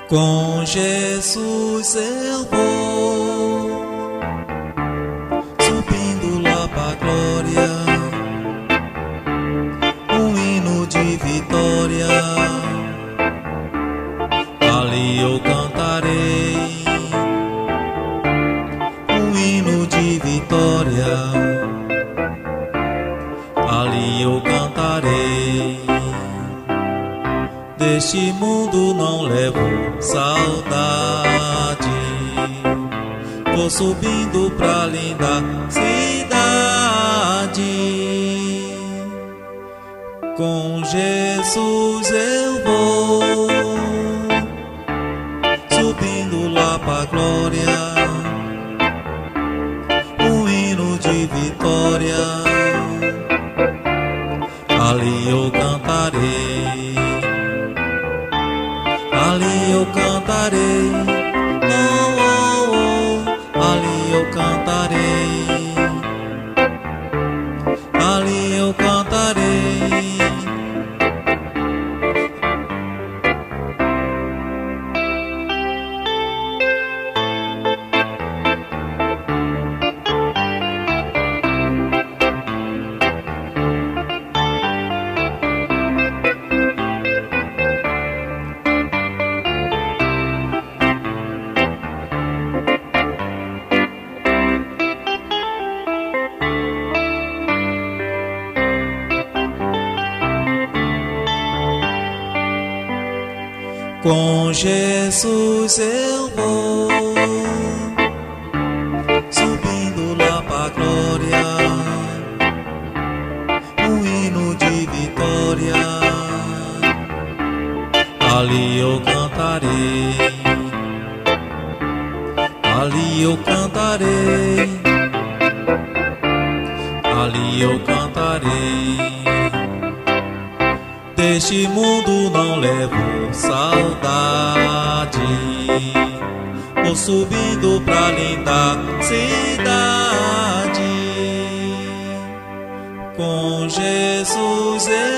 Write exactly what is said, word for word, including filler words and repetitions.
Com Jesus eu vou, subindo lá pra glória, um hino de vitória. Ali eu cantarei um hino de vitória. Ali eu cantarei. Deste mundo não levo saudade. Vou subindo pra linda cidade. Com Jesus eu vou, subindo lá pra glória, um hino de vitória. Ali eu cantarei. Ali eu cantarei, oh, oh, oh. Ali eu cantarei, ali eu cantarei. Com Jesus eu vou, subindo lá pra glória, um hino de vitória. Ali eu cantarei, ali eu cantarei, ali eu cantarei. Deste mundo não levo saudade. Vou subindo pra linda cidade. Com Jesus eu